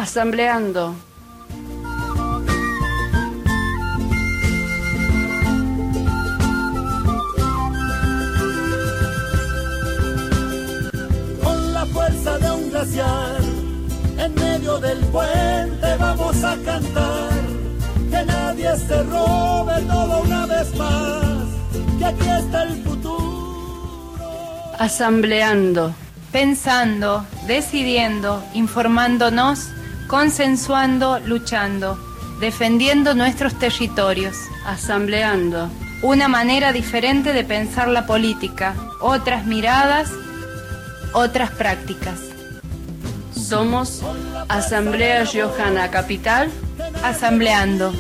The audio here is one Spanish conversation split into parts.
Asambleando. Con la fuerza de un glaciar, en medio del puente vamos a cantar. Que nadie se robe todo una vez más, que aquí está el futuro. Asambleando. Pensando, decidiendo, informándonos, consensuando, luchando, defendiendo nuestros territorios. Asambleando. Una manera diferente de pensar la política, otras miradas, otras prácticas. Somos Asamblea Riojana Capital. Asambleando.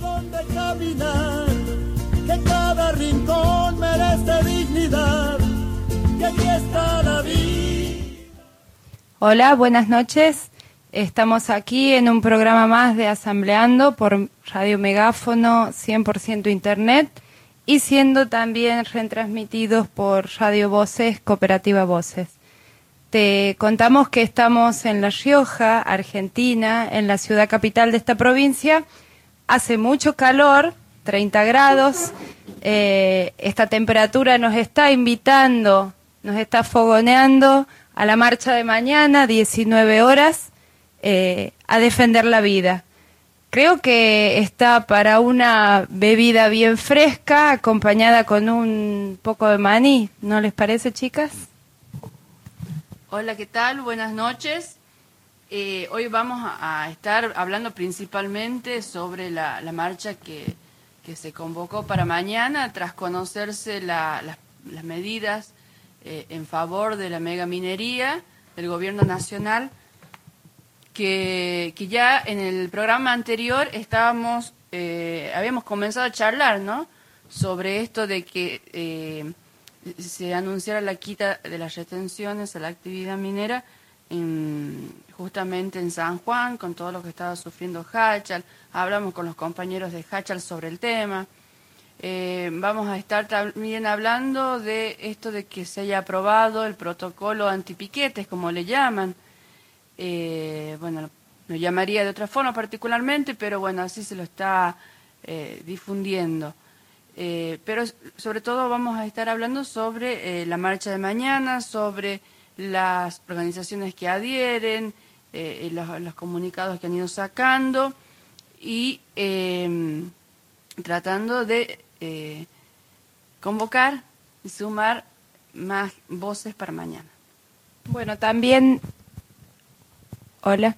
Que cada rincón merece dignidad, que aquí está la vida. Hola, buenas noches. Estamos aquí en un programa más de Asambleando por Radio Megáfono 100% Internet y siendo también retransmitidos por Radio Voces, Cooperativa Voces. Te contamos que estamos en La Rioja, Argentina, en la ciudad capital de esta provincia. Hace mucho calor, 30 grados. Esta temperatura nos está invitando, nos está fogoneando a la marcha de mañana, 19 horas, a defender la vida. Creo que está para una bebida bien fresca, acompañada con un poco de maní. ¿No les parece, chicas? Hola, ¿qué tal? Buenas noches. Hoy vamos a estar hablando principalmente sobre la marcha que se convocó para mañana, tras conocerse las medidas en favor de la megaminería del Gobierno Nacional, que ya en el programa anterior habíamos comenzado a charlar, ¿no?, sobre esto de que se anunciara la quita de las retenciones a la actividad minera justamente en San Juan, con todo lo que estaba sufriendo Háchal. Hablamos con los compañeros de Háchal sobre el tema. Vamos a estar también hablando de esto de que se haya aprobado el protocolo antipiquetes, como le llaman. Bueno, lo llamaría de otra forma particularmente, pero bueno, así se lo está difundiendo. Pero sobre todo vamos a estar hablando sobre la marcha de mañana, sobre las organizaciones que adhieren, los comunicados que han ido sacando y tratando de convocar y sumar más voces para mañana. Bueno, también... Hola.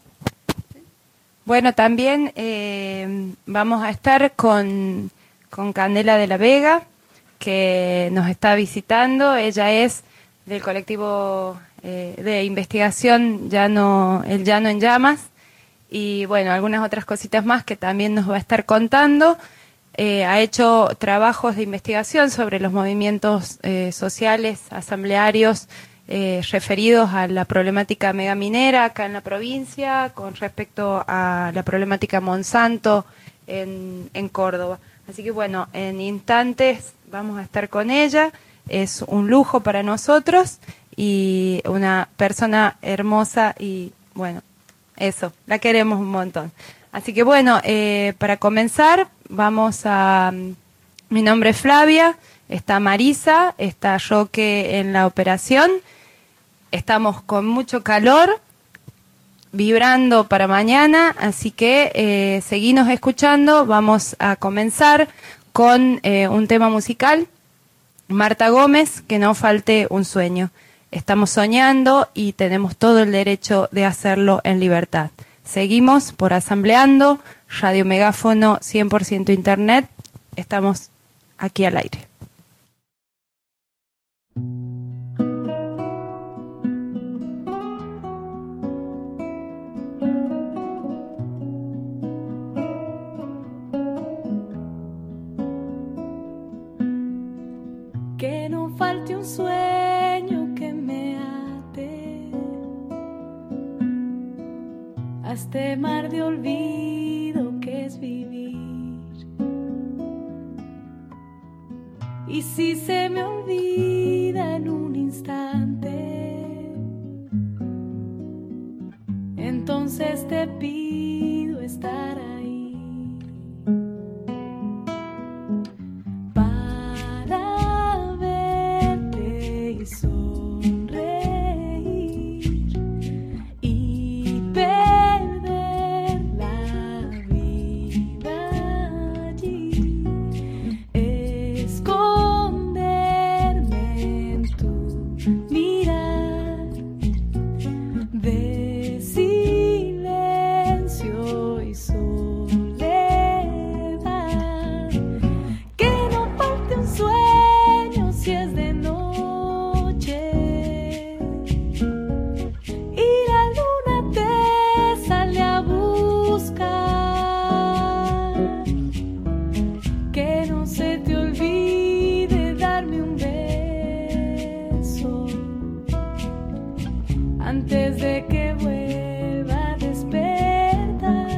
Bueno, también vamos a estar con Candela de la Vega, que nos está visitando. Ella es del colectivo de investigación El Llano en Llamas, y bueno, algunas otras cositas más que también nos va a estar contando. Ha hecho trabajos de investigación sobre los movimientos sociales, asamblearios, referidos a la problemática megaminera acá en la provincia, con respecto a la problemática Monsanto en Córdoba. Así que bueno, en instantes vamos a estar con ella. Es un lujo para nosotros y una persona hermosa y bueno, eso, la queremos un montón. Así que bueno, para comenzar vamos a... Mi nombre es Flavia, está Marisa, está Roque en la operación. Estamos con mucho calor, vibrando para mañana, así que seguinos escuchando. Vamos a comenzar con un tema musical. Marta Gómez, Que no falte un sueño. Estamos soñando y tenemos todo el derecho de hacerlo en libertad. Seguimos por Asambleando, Radio Megáfono 100% Internet. Estamos aquí al aire. Que no falte un sueño que me ate a este mar de olvido que es vivir. Y si se me olvida en un instante, entonces entonces te pido estar ahí para verte y sonreír y perder la vida allí, esconderme en tu mirar de silencio y soledad, que no falte un sueño si es de noche y la luna te sale a buscar, que no se te olvide darme un beso antes de que vuelva a despertar.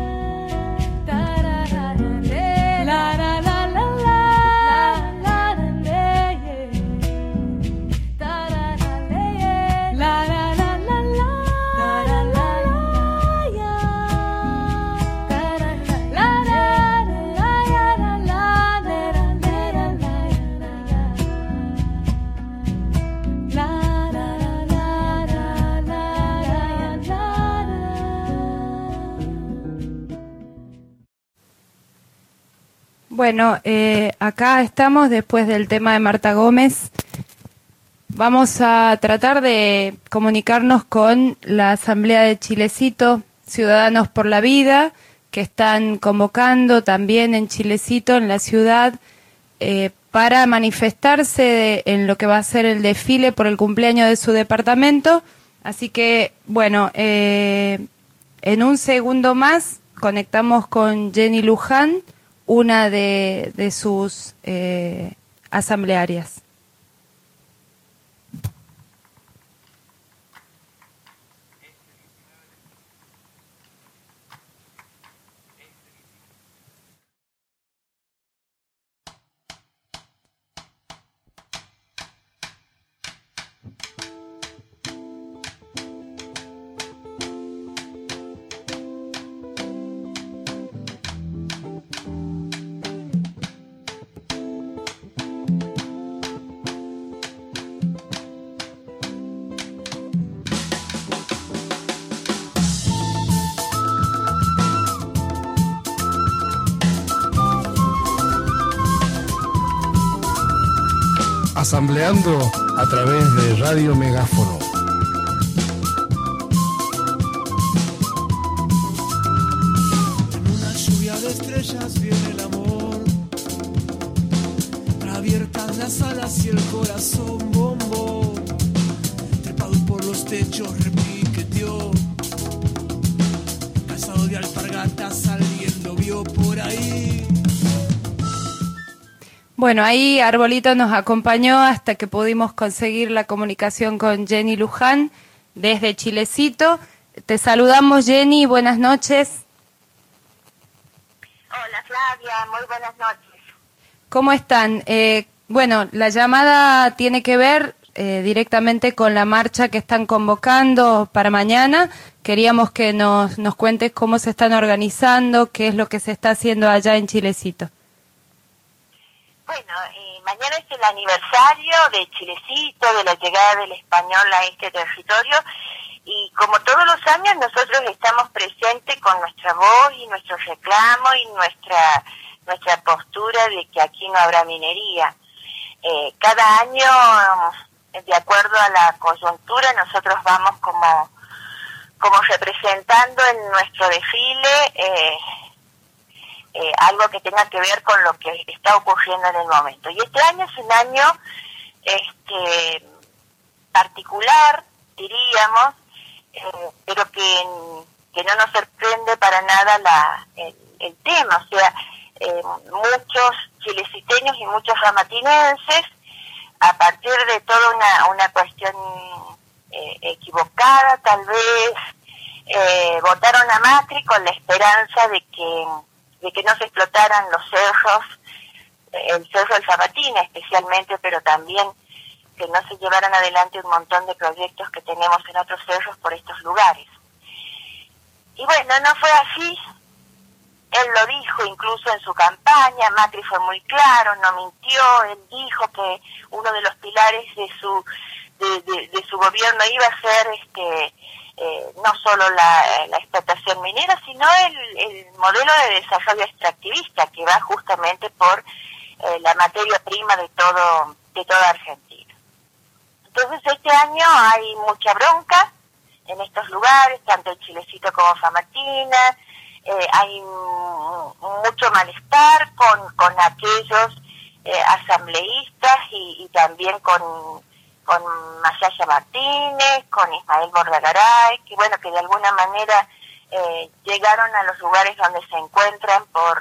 Tarararale, la la la la la, tararale, tararale, la la la la la, tararale, Bueno, acá estamos después del tema de Marta Gómez. Vamos a tratar de comunicarnos con la Asamblea de Chilecito, Ciudadanos por la Vida, que están convocando también en Chilecito, en la ciudad, para manifestarse en lo que va a ser el desfile por el cumpleaños de su departamento. Así que, bueno, en un segundo más conectamos con Jenny Luján, una de sus asamblearias. Asambleando a través de Radio Megáfono. En una lluvia de estrellas viene el amor, abiertas las alas y el corazón bombó, trepado por los techos repiqueteó, calzado de alpargatas alguien lo vio por ahí. Bueno, ahí Arbolito nos acompañó hasta que pudimos conseguir la comunicación con Jenny Luján desde Chilecito. Te saludamos, Jenny, buenas noches. Hola Flavia, muy buenas noches. ¿Cómo están? Bueno, la llamada tiene que ver directamente con la marcha que están convocando para mañana. Queríamos que nos cuentes cómo se están organizando, qué es lo que se está haciendo allá en Chilecito. Bueno, mañana es el aniversario de Chilecito, de la llegada del español a este territorio, y como todos los años nosotros estamos presentes con nuestra voz y nuestro reclamo y nuestra postura de que aquí no habrá minería. Cada año, de acuerdo a la coyuntura, nosotros vamos como representando en nuestro desfile algo que tenga que ver con lo que está ocurriendo en el momento. Y este año es un año particular, diríamos, pero que no nos sorprende para nada el tema. O sea, muchos chileciteños y muchos ramatinenses, a partir de toda una cuestión equivocada, tal vez, votaron a Macri con la esperanza de que no se explotaran los cerros, el cerro del Zamatina especialmente, pero también que no se llevaran adelante un montón de proyectos que tenemos en otros cerros por estos lugares. Y bueno, no fue así. Él lo dijo incluso en su campaña, Macri fue muy claro, no mintió, él dijo que uno de los pilares de su gobierno iba a ser no solo la explotación minera, sino el modelo de desarrollo extractivista que va justamente por la materia prima de toda Argentina. Entonces este año hay mucha bronca en estos lugares, tanto en Chilecito como en Famatina. Hay mucho malestar con aquellos asambleístas y también con Masaya Martínez, con Ismael Bordagaray, que bueno, que de alguna manera llegaron a los lugares donde se encuentran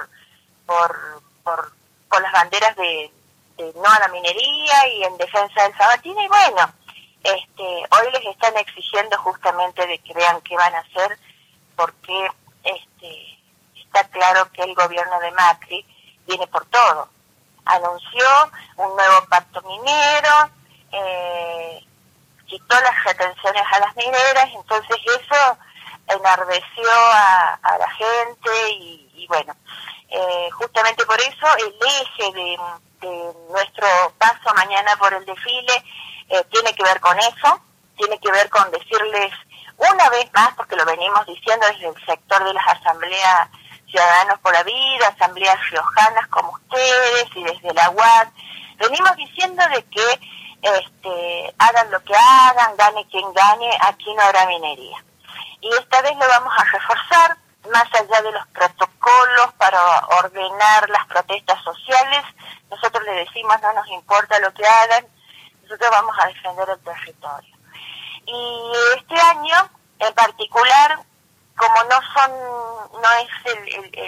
con las banderas de no a la minería y en defensa del Famatina, y bueno, hoy les están exigiendo justamente de que vean qué van a hacer, porque está claro que el gobierno de Macri viene por todo. Anunció un nuevo pacto minero, quitó las retenciones a las mineras, entonces eso enardeció a la gente y bueno, justamente por eso el eje de nuestro paso mañana por el desfile tiene que ver con eso, tiene que ver con decirles una vez más, porque lo venimos diciendo desde el sector de las asambleas Ciudadanos por la Vida, asambleas riojanas como ustedes y desde la UAD, venimos diciendo de que hagan lo que hagan, gane quien gane, aquí no habrá minería. Y esta vez lo vamos a reforzar, más allá de los protocolos para ordenar las protestas sociales, nosotros le decimos no nos importa lo que hagan, nosotros vamos a defender el territorio. Y este año en particular, como no es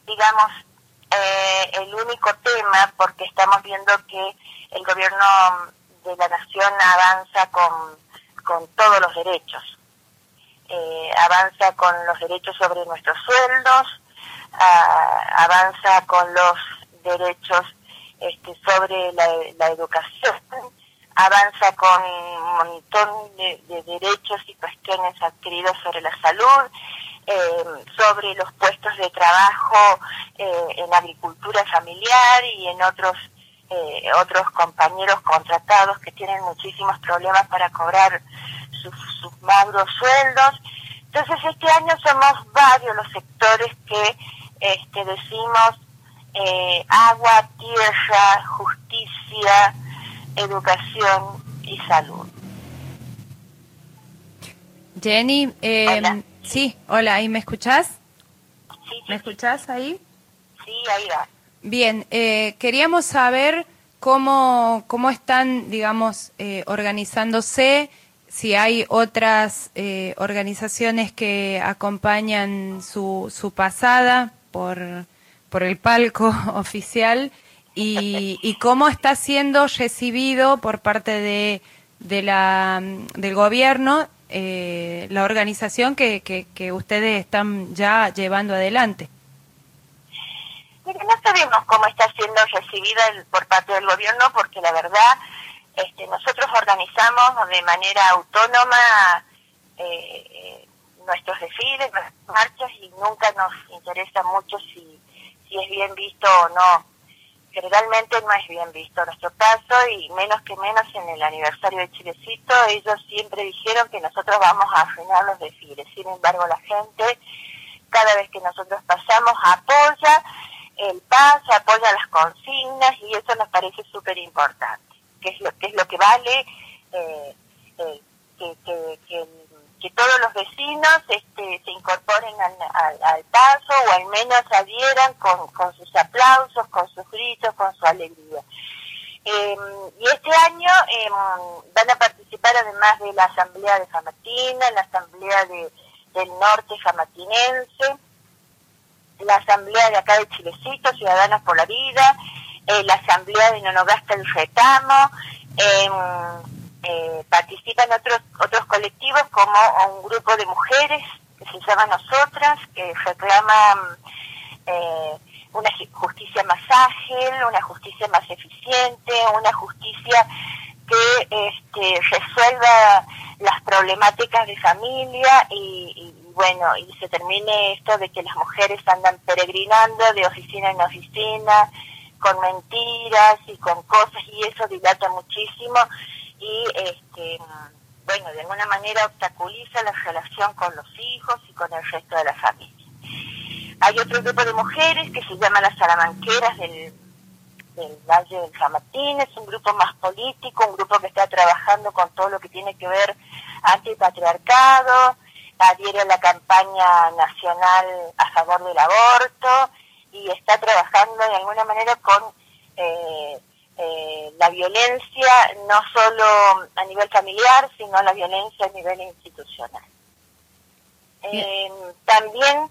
el único tema, porque estamos viendo que el gobierno de la nación avanza con todos los derechos, avanza con los derechos sobre nuestros sueldos, avanza con los derechos sobre la educación, avanza con un montón de derechos y cuestiones adquiridos sobre la salud, sobre los puestos de trabajo en agricultura familiar y en otros compañeros contratados que tienen muchísimos problemas para cobrar sus magros sueldos. Entonces este año somos varios los sectores que decimos agua, tierra, justicia, educación y salud. Jenny, Hola. Sí, hola, ¿ahí me escuchás? Sí, ¿Me escuchás ahí? Sí, ahí va. Bien, queríamos saber cómo están, digamos, organizándose, si hay otras organizaciones que acompañan su pasada por el palco oficial y cómo está siendo recibido por parte del gobierno la organización que ustedes están ya llevando adelante. Mire, no sabemos cómo está siendo recibida por parte del gobierno, porque la verdad nosotros organizamos de manera autónoma nuestros desfiles, nuestras marchas, y nunca nos interesa mucho si es bien visto o no. Generalmente no es bien visto nuestro paso, y menos en el aniversario de Chilecito. Ellos siempre dijeron que nosotros vamos a frenar los desfiles. Sin embargo, la gente, cada vez que nosotros pasamos, apoya el paso, apoya las consignas, y eso nos parece súper importante, que es lo que vale que todos los vecinos se incorporen al paso, o al menos adhieran con sus aplausos, con sus gritos, con su alegría. Y este año van a participar, además de la Asamblea de Famatina, la Asamblea del Norte Famatinense, la Asamblea de acá de Chilecito, Ciudadanos por la Vida, la Asamblea de Nonogasta del Retamo, participan otros colectivos, como un grupo de mujeres que se llama Nosotras, que reclaman una justicia más ágil, una justicia más eficiente, una justicia que resuelva las problemáticas de familia y bueno, y se termine esto de que las mujeres andan peregrinando de oficina en oficina, con mentiras y con cosas, y eso dilata muchísimo y bueno, de alguna manera obstaculiza la relación con los hijos y con el resto de la familia. Hay otro grupo de mujeres que se llama las salamanqueras del Valle del San Martín, es un grupo más político, un grupo que está trabajando con todo lo que tiene que ver antipatriarcado, adhiere a la campaña nacional a favor del aborto y está trabajando de alguna manera con la violencia, no solo a nivel familiar, sino la violencia a nivel institucional. También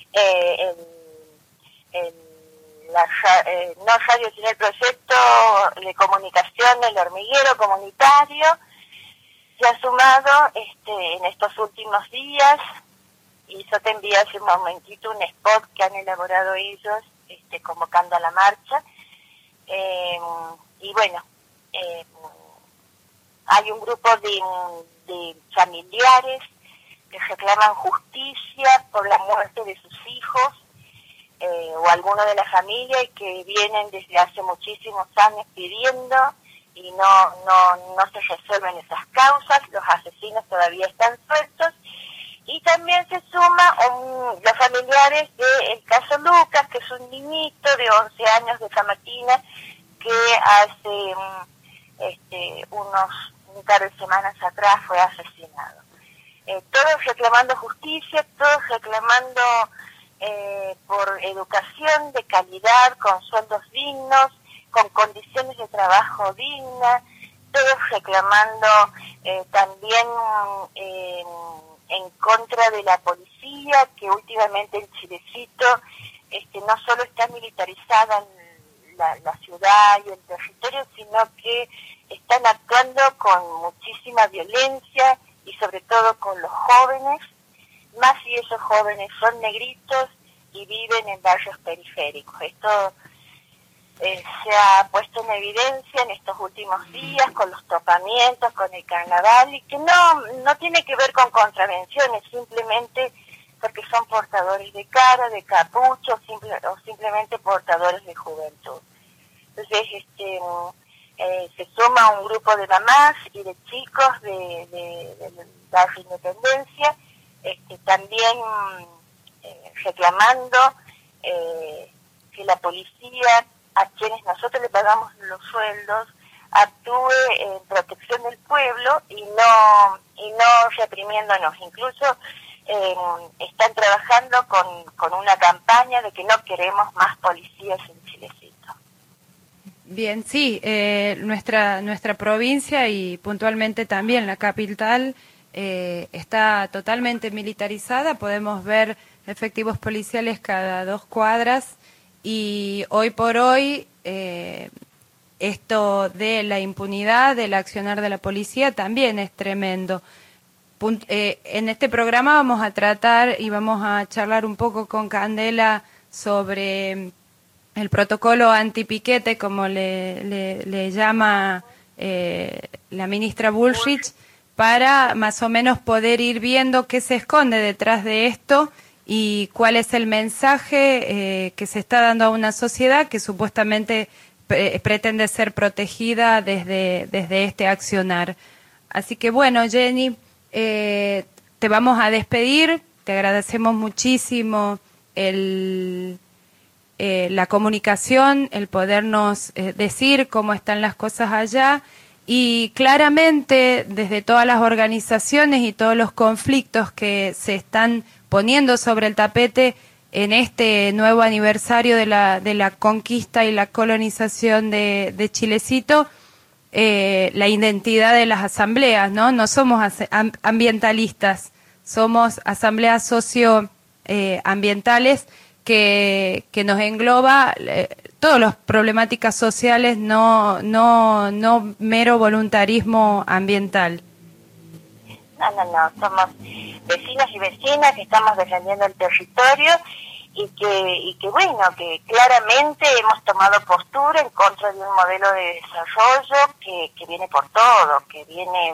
no radio sino el proyecto de comunicación El Hormiguero Comunitario se ha sumado en estos últimos días, y yo te envié hace un momentito un spot que han elaborado ellos convocando a la marcha, y bueno, hay un grupo de familiares que reclaman justicia por la muerte de sus hijos o alguno de la familia, y que vienen desde hace muchísimos años pidiendo y no se resuelven esas causas, los asesinos todavía están sueltos. Y también se suma los familiares del caso Lucas, que es un niñito de 11 años de San Martín, que hace un par de semanas atrás fue asesinado. Todos reclamando justicia, todos reclamando por educación de calidad, con sueldos dignos, con condiciones de trabajo dignas, todos reclamando también en contra de la policía, que últimamente en Chilecito no solo está militarizada en la ciudad y el territorio, sino que están actuando con muchísima violencia y sobre todo con los jóvenes, más si esos jóvenes son negritos y viven en barrios periféricos. Esto se ha puesto en evidencia en estos últimos días con los topamientos, con el carnaval, y que no tiene que ver con contravenciones, simplemente porque son portadores de cara, de capucho, o simplemente portadores de juventud. Entonces, se suma un grupo de mamás y de chicos de la Independencia, también reclamando que la policía, a quienes nosotros le pagamos los sueldos, actúe en protección del pueblo y no reprimiéndonos. Incluso están trabajando con una campaña de que no queremos más policías en Chilecito. Bien, sí, nuestra provincia y puntualmente también la capital está totalmente militarizada. Podemos ver efectivos policiales cada 2 cuadras. Y hoy por hoy, esto de la impunidad, del accionar de la policía también es tremendo. En este programa vamos a tratar y vamos a charlar un poco con Candela sobre el protocolo antipiquete, como le llama la ministra Bullrich, para más o menos poder ir viendo qué se esconde detrás de esto y cuál es el mensaje que se está dando a una sociedad que supuestamente pretende ser protegida desde este accionar. Así que bueno, Jenny, te vamos a despedir, te agradecemos muchísimo la comunicación, el podernos decir cómo están las cosas allá, y claramente desde todas las organizaciones y todos los conflictos que se están poniendo sobre el tapete en este nuevo aniversario de la conquista y la colonización de Chilecito, la identidad de las asambleas, ¿no? No somos ambientalistas, somos asambleas socioambientales que nos engloba todas las problemáticas sociales, no mero voluntarismo ambiental. No, somos vecinos y vecinas que estamos defendiendo el territorio y que bueno, que claramente hemos tomado postura en contra de un modelo de desarrollo que viene por todo, que viene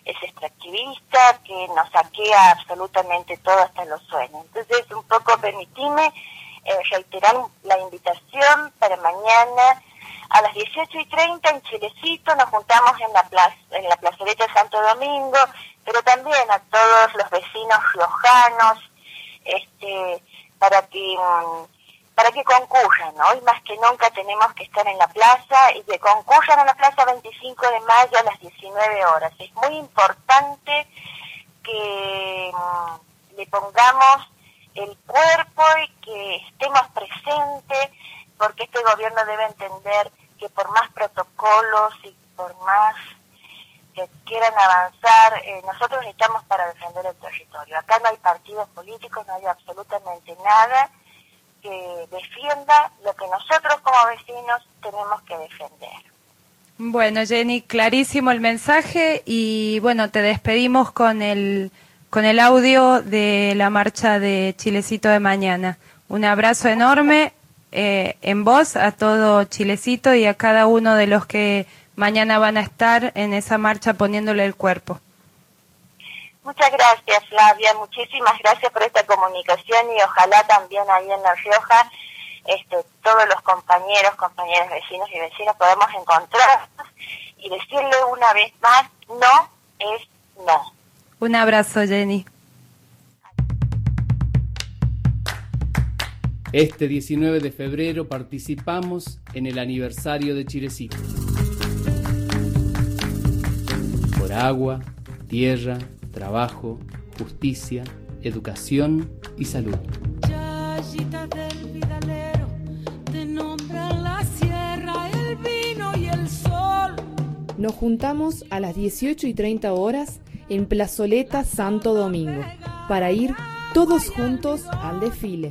es extractivista, que nos saquea absolutamente todo hasta los sueños. Entonces, un poco permitime reiterar la invitación para mañana a las 18:30 en Chilecito. Nos juntamos en la plazoleta de Santo Domingo, pero también a todos los vecinos riojanos, para que concurran, ¿no? Hoy más que nunca tenemos que estar en la plaza y que concurran en la plaza 25 de mayo a las 19 horas. Es muy importante que le pongamos el cuerpo y que estemos presentes, porque este gobierno debe entender que por más protocolos y por más que quieran avanzar, nosotros estamos para defender el territorio. Acá no hay partidos políticos, no hay absolutamente nada que defienda lo que nosotros como vecinos tenemos que defender. Bueno, Jenny, clarísimo el mensaje y bueno, te despedimos con el audio de la marcha de Chilecito de mañana. Un abrazo enorme en voz a todo Chilecito y a cada uno de los que mañana van a estar en esa marcha poniéndole el cuerpo. Muchas gracias, Flavia, muchísimas gracias por esta comunicación y ojalá también ahí en La Rioja todos los compañeros, vecinos y vecinas podamos encontrarnos y decirle una vez más, no es no. Un abrazo, Jenny. Este 19 de febrero participamos en el aniversario de Chilecito. Por agua, tierra, trabajo, justicia, educación y salud. Chayitas del vidalero, te nombran la sierra, el vino y el sol. Nos juntamos a las 18:30 horas en Plazoleta Santo Domingo para ir todos juntos al desfile.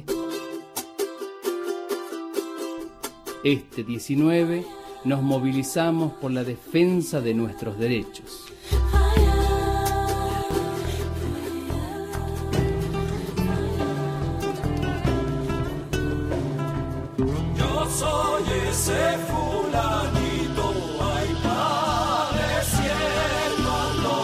Este 19 nos movilizamos por la defensa de nuestros derechos. Yo soy ese fulanito, ay, pareciéndolo.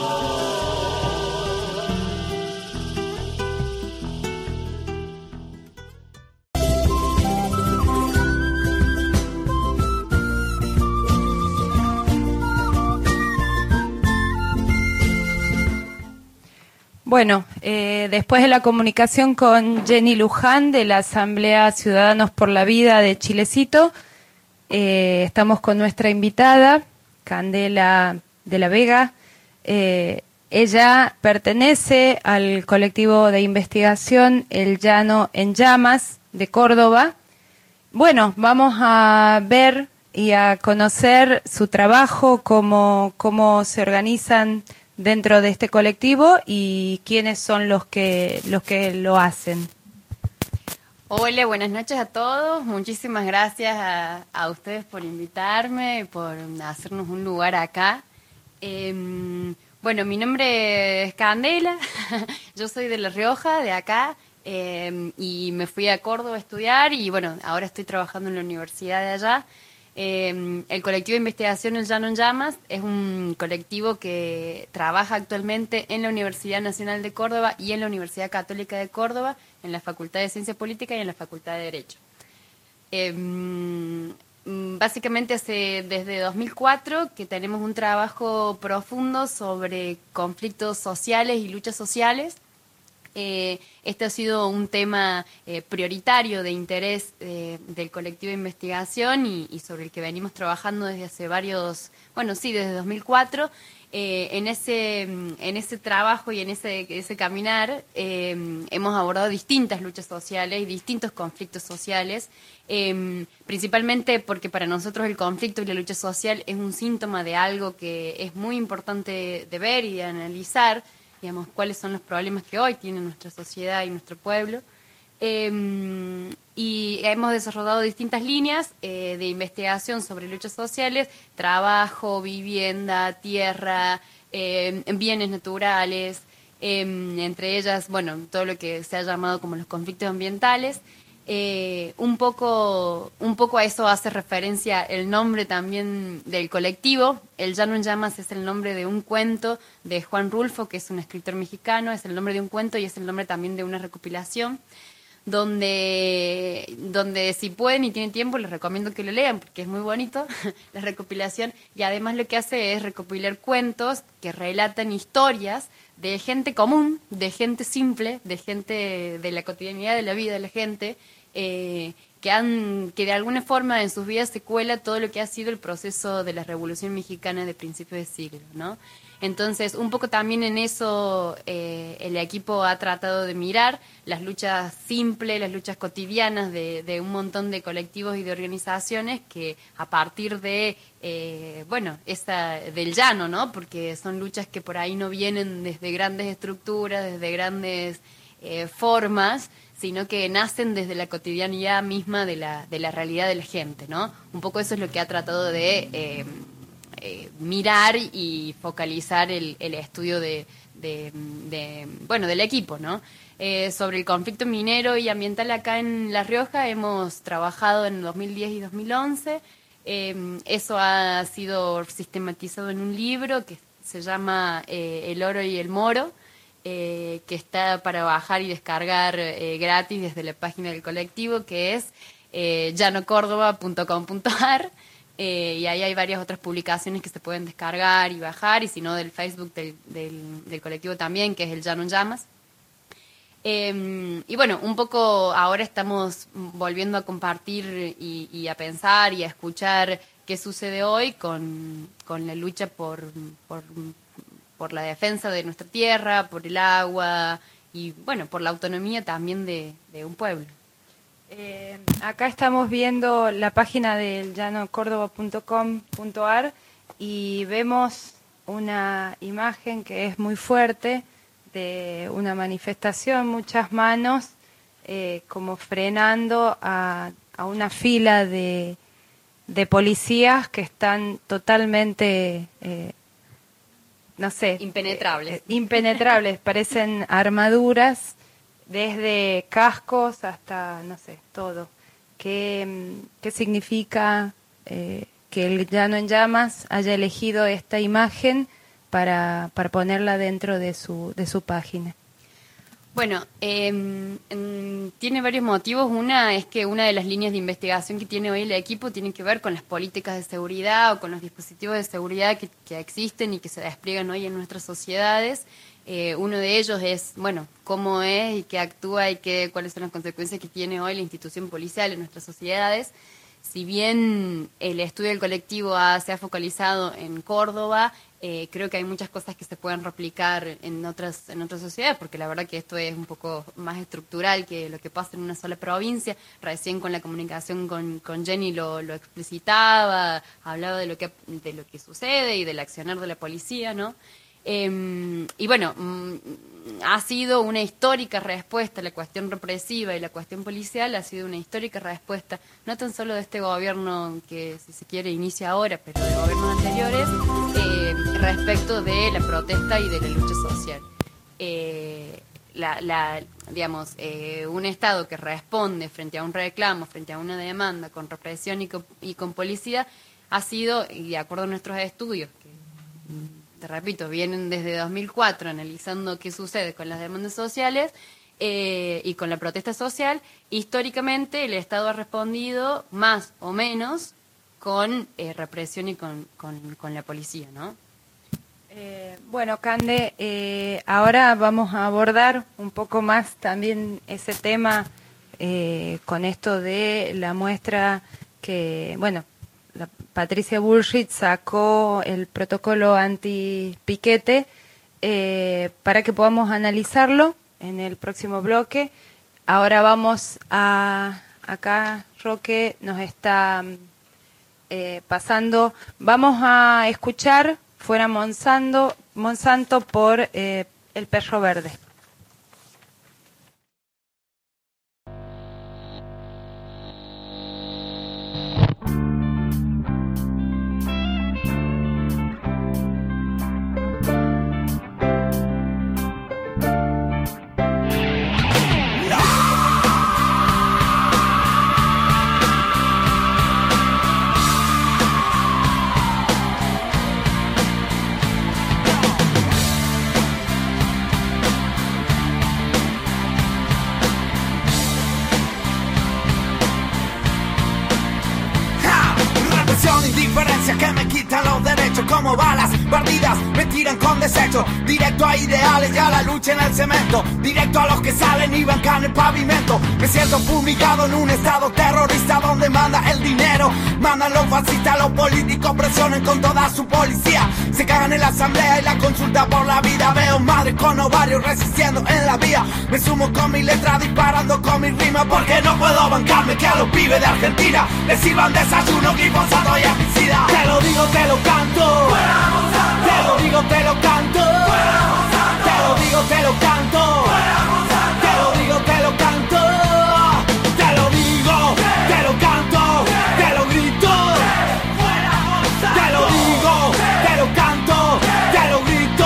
Bueno, después de la comunicación con Jenny Luján de la Asamblea Ciudadanos por la Vida de Chilecito, estamos con nuestra invitada, Candela de la Vega. Ella pertenece al colectivo de investigación El Llano en Llamas de Córdoba. Bueno, vamos a ver y a conocer su trabajo, cómo se organizan dentro de este colectivo y quiénes son los que lo hacen. Hola, buenas noches a todos. Muchísimas gracias a ustedes por invitarme y por hacernos un lugar acá. Bueno, mi nombre es Candela, yo soy de La Rioja, de acá, y me fui a Córdoba a estudiar y bueno, ahora estoy trabajando en la universidad de allá. El colectivo de investigación El Llano en Llamas es un colectivo que trabaja actualmente en la Universidad Nacional de Córdoba y en la Universidad Católica de Córdoba, en la Facultad de Ciencia Política y en la Facultad de Derecho. Básicamente desde 2004 que tenemos un trabajo profundo sobre conflictos sociales y luchas sociales. Este ha sido un tema prioritario de interés del colectivo de investigación y sobre el que venimos trabajando desde hace desde 2004. En ese trabajo y en ese caminar hemos abordado distintas luchas sociales y distintos conflictos sociales, principalmente porque para nosotros el conflicto y la lucha social es un síntoma de algo que es muy importante de ver y de analizar, digamos, cuáles son los problemas que hoy tiene nuestra sociedad y nuestro pueblo. Y hemos desarrollado distintas líneas de investigación sobre luchas sociales, trabajo, vivienda, tierra, bienes naturales, entre ellas, bueno, todo lo que se ha llamado como los conflictos ambientales. Un poco a eso hace referencia el nombre también del colectivo. El Llano en Llamas es el nombre de un cuento de Juan Rulfo, que es un escritor mexicano, es el nombre de un cuento y es el nombre también de una recopilación, donde si pueden y tienen tiempo les recomiendo que lo lean porque es muy bonito la recopilación, y además lo que hace es recopilar cuentos que relatan historias de gente común, de gente simple, de gente de la cotidianidad de la vida de la gente, que de alguna forma en sus vidas se cuela todo lo que ha sido el proceso de la Revolución Mexicana de principios de siglo, ¿no? Entonces, un poco también en eso el equipo ha tratado de mirar las luchas simples, las luchas cotidianas de un montón de colectivos y de organizaciones que a partir de, del llano, ¿no? Porque son luchas que por ahí no vienen desde grandes estructuras, desde grandes formas, sino que nacen desde la cotidianidad misma de la realidad de la gente, ¿no? Un poco eso es lo que ha tratado de mirar y focalizar el estudio del equipo, ¿no? Sobre el conflicto minero y ambiental acá en La Rioja hemos trabajado en 2010 y 2011. Eso ha sido sistematizado en un libro que se llama El oro y el moro, que está para bajar y descargar gratis desde la página del colectivo, que es llanocórdoba.com.ar. Y ahí hay varias otras publicaciones que se pueden descargar y bajar, y si no del Facebook del colectivo también, que es el Llano en Llamas. Y bueno, un poco ahora estamos volviendo a compartir y a pensar y a escuchar qué sucede hoy con la lucha por la defensa de nuestra tierra, por el agua y bueno, por la autonomía también de un pueblo. Acá estamos viendo la página del llanocórdoba.com.ar y vemos una imagen que es muy fuerte de una manifestación, muchas manos como frenando a una fila de policías que están totalmente, impenetrables, parecen armaduras, desde cascos hasta, no sé, todo. ¿Qué significa que el Llano en Llamas haya elegido esta imagen para ponerla dentro de su página? Bueno, tiene varios motivos. Una es que una de las líneas de investigación que tiene hoy el equipo tiene que ver con las políticas de seguridad o con los dispositivos de seguridad que existen y que se despliegan hoy en nuestras sociedades. Uno de ellos es, bueno, cómo es y qué actúa y cuáles son las consecuencias que tiene hoy la institución policial en nuestras sociedades. Si bien el estudio del colectivo se ha focalizado en Córdoba, creo que hay muchas cosas que se pueden replicar en otras sociedades, porque la verdad que esto es un poco más estructural que lo que pasa en una sola provincia. Recién con la comunicación con Jenny lo explicitaba, hablaba de lo que sucede y del accionar de la policía, ¿no? Y bueno, ha sido una histórica respuesta a la cuestión represiva y la cuestión policial, ha sido una histórica respuesta, no tan solo de este gobierno que, si se quiere, inicia ahora, pero de gobiernos anteriores, respecto de la protesta y de la lucha social. Un Estado que responde frente a un reclamo, frente a una demanda, con represión y con policía, ha sido, y de acuerdo a nuestros estudios, que te repito, vienen desde 2004 analizando qué sucede con las demandas sociales y con la protesta social. Históricamente el Estado ha respondido más o menos con represión y con la policía, ¿no? Bueno, Cande, ahora vamos a abordar un poco más también ese tema con esto de la muestra que, bueno, Patricia Bullrich sacó el protocolo anti-piquete para que podamos analizarlo en el próximo bloque. Ahora vamos acá Roque nos está pasando, vamos a escuchar Fuera Monsanto por El Perro Verde. como balas perdidas, me tiran con desecho, directo a ideales y a la lucha en el cemento, directo a los que salen y bancan el pavimento. Me siento fumigado en un estado terrorista donde manda el dinero, mandan los fascistas, los políticos presionan con toda su policía, se cagan en la asamblea y la consulta por la vida. Veo madres con ovarios resistiendo en la vía, me sumo con mi letra disparando con mi rima, porque no puedo bancarme que a los pibes de Argentina les sirvan desayuno, glifosato y herbicida. Te lo digo, te lo canto, te lo digo, te lo canto, te lo digo, te lo canto, te lo digo, te lo canto, te lo digo, te lo canto, te lo grito, te lo digo, te lo canto, te lo grito.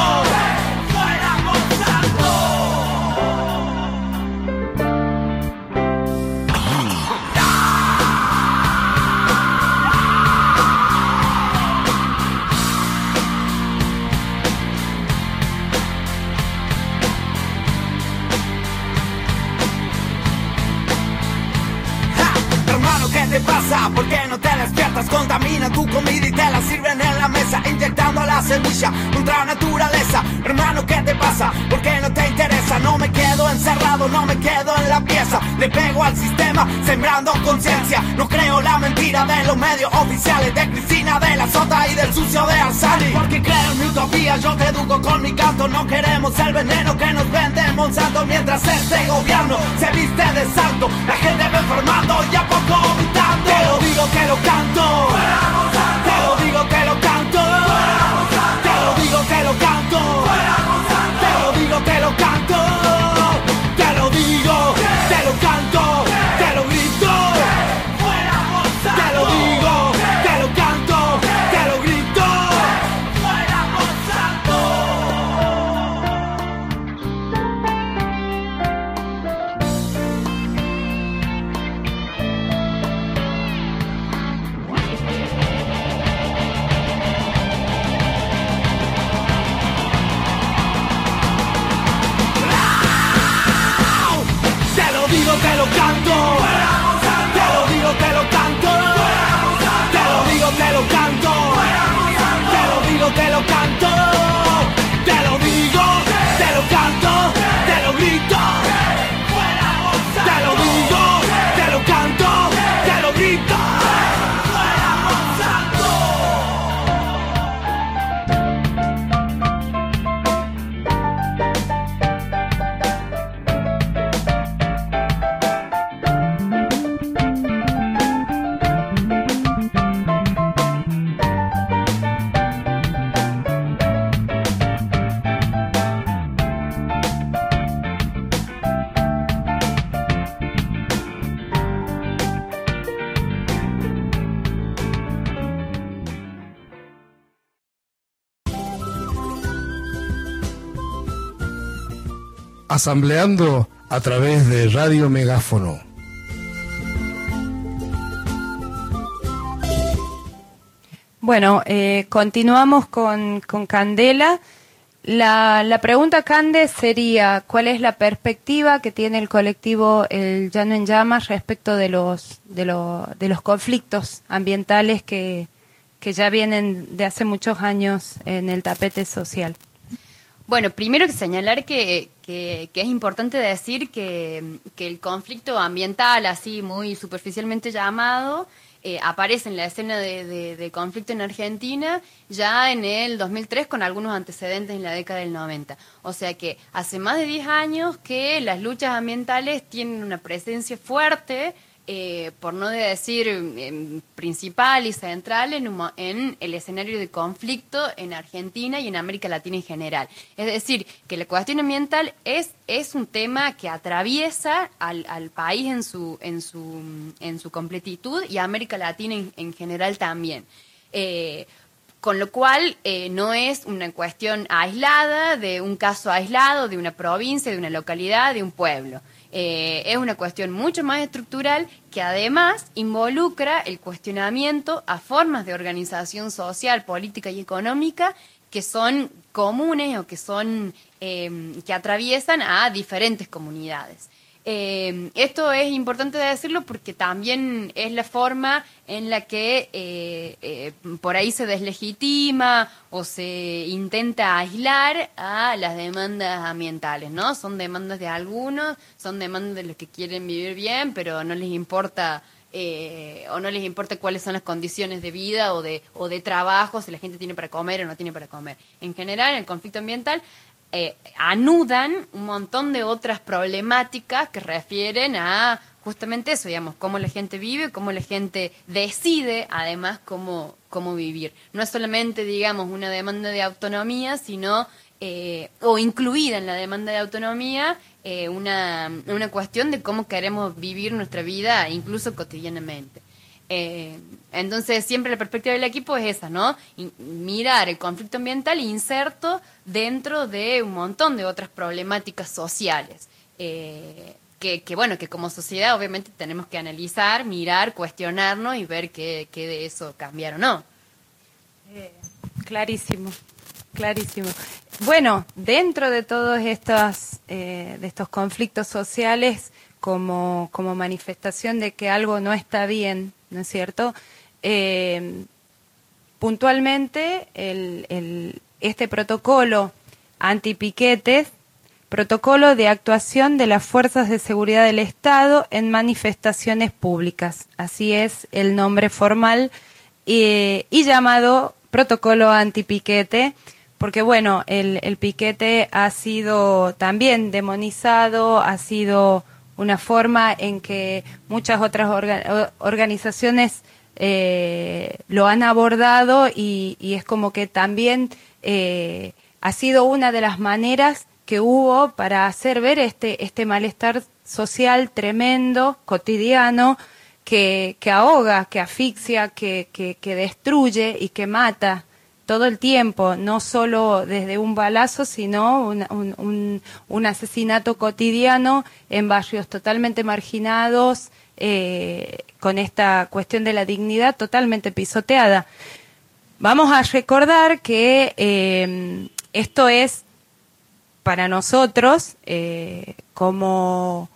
¿Qué te pasa? ¿Por qué no te despiertas? Contamina tu comida y te la sirven en la mesa, inyectando la semilla contra la naturaleza. Hermano, ¿qué te pasa? ¿Por qué no te interesa? No me quedo encerrado, no me quedo en la pieza, le pego al sistema sembrando conciencia. No creo la mentira de los medios oficiales, de Cristina, de la Sota y del sucio de Arzani, porque creo en mi utopía, yo te educo con mi canto. No queremos el veneno que nos vende Monsanto, mientras este gobierno se viste de santo, la gente va enfermando y a poco gritando. Te lo digo, te lo canto, te lo digo, te lo canto, te lo digo, te lo canto, te lo digo, te lo canto, te lo digo, te lo canto, te lo grito, te lo digo, te lo canto, te lo grito. Te lo canto, te lo digo, te lo canto, te lo digo, te lo canto, te lo digo, te lo canto, te lo digo, te lo canto, te lo grito, te lo digo, te lo canto, te lo grito. Asambleando a través de Radio Megáfono. Bueno, continuamos con Candela. La pregunta, Cande, sería ¿cuál es la perspectiva que tiene el colectivo El Llano en Llamas respecto de los conflictos ambientales que ya vienen de hace muchos años en el tapete social? Bueno, primero que señalar que es importante decir que el conflicto ambiental, así muy superficialmente llamado, aparece en la escena de conflicto en Argentina ya en el 2003 con algunos antecedentes en la década del 90. O sea que hace más de 10 años que las luchas ambientales tienen una presencia fuerte, por no decir principal y central en el escenario de conflicto en Argentina y en América Latina en general. Es decir, que la cuestión ambiental es un tema que atraviesa al país en su completitud y a América Latina en general también. Con lo cual no es una cuestión aislada, de un caso aislado, de una provincia, de una localidad, de un pueblo. Es una cuestión mucho más estructural que además involucra el cuestionamiento a formas de organización social, política y económica que son comunes o que son que atraviesan a diferentes comunidades. Esto es importante decirlo porque también es la forma en la que por ahí se deslegitima o se intenta aislar a las demandas ambientales, ¿no? Son demandas de algunos, son demandas de los que quieren vivir bien, pero no les importa o no les importa cuáles son las condiciones de vida o de trabajo, si la gente tiene para comer o no tiene para comer. En general, en el conflicto ambiental anudan un montón de otras problemáticas que refieren a justamente eso, digamos, cómo la gente vive, cómo la gente decide, además, cómo vivir. No es solamente, digamos, una demanda de autonomía, sino, o incluida en la demanda de autonomía, una cuestión de cómo queremos vivir nuestra vida, incluso cotidianamente. Entonces siempre la perspectiva del equipo es esa, ¿no? Mirar el conflicto ambiental inserto dentro de un montón de otras problemáticas sociales que como sociedad obviamente tenemos que analizar, mirar, cuestionarnos y ver qué de eso cambiar o no. Clarísimo. Bueno, dentro de todos de estos conflictos sociales como manifestación de que algo no está bien, ¿no es cierto? Puntualmente, este protocolo antipiquetes, protocolo de actuación de las fuerzas de seguridad del Estado en manifestaciones públicas, así es el nombre formal, y llamado protocolo antipiquete, porque bueno, el piquete ha sido también demonizado, ha sido una forma en que muchas otras organizaciones lo han abordado y es como que también ha sido una de las maneras que hubo para hacer ver este malestar social tremendo, cotidiano, que ahoga, que asfixia, que destruye y que mata todo el tiempo, no solo desde un balazo, sino un asesinato cotidiano en barrios totalmente marginados, con esta cuestión de la dignidad totalmente pisoteada. Vamos a recordar que esto es para nosotros como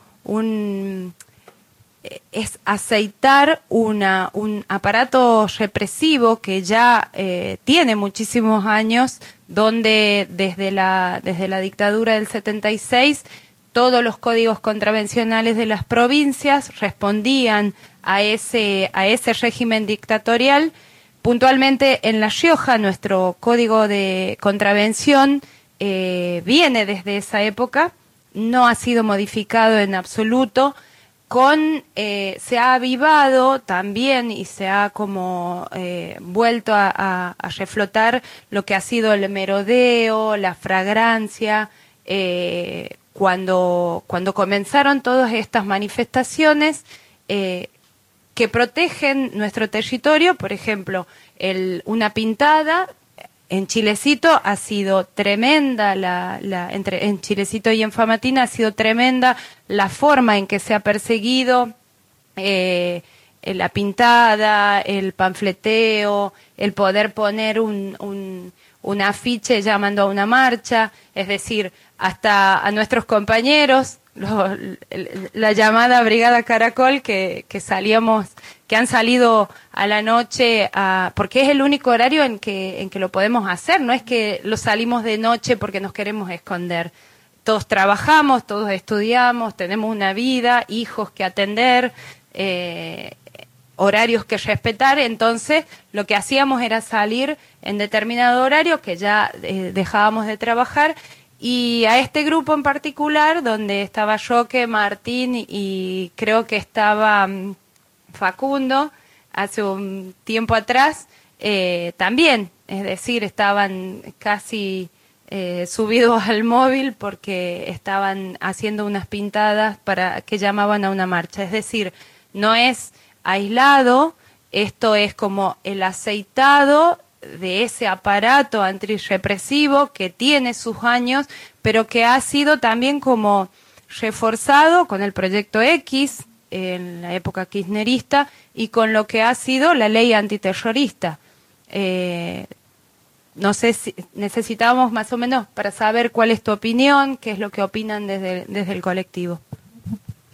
es aceitar un aparato represivo que ya tiene muchísimos años, donde desde la dictadura del 76 todos los códigos contravencionales de las provincias respondían a ese régimen dictatorial. Puntualmente en La Rioja nuestro código de contravención viene desde esa época, no ha sido modificado en absoluto. Se ha avivado también y se ha como vuelto a reflotar lo que ha sido el merodeo, la fragrancia, cuando comenzaron todas estas manifestaciones que protegen nuestro territorio. Por ejemplo, una pintada en Chilecito ha sido tremenda, en Chilecito y en Famatina ha sido tremenda la forma en que se ha perseguido la pintada, el panfleteo, el poder poner un afiche llamando a una marcha, es decir, hasta a nuestros compañeros, la llamada Brigada Caracol que han salido a la noche, porque es el único horario en que lo podemos hacer, no es que lo salimos de noche porque nos queremos esconder. Todos trabajamos, todos estudiamos, tenemos una vida, hijos que atender, horarios que respetar, entonces lo que hacíamos era salir en determinado horario que ya dejábamos de trabajar. Y a este grupo en particular, donde estaba Roque, Martín y creo que estaba Facundo, hace un tiempo atrás, también, es decir, estaban casi subidos al móvil porque estaban haciendo unas pintadas que llamaban a una marcha. Es decir, no es aislado, esto es como el aceitado de ese aparato antirrepresivo que tiene sus años, pero que ha sido también como reforzado con el Proyecto X en la época kirchnerista y con lo que ha sido la ley antiterrorista. No sé si necesitamos más o menos para saber cuál es tu opinión, qué es lo que opinan desde el colectivo.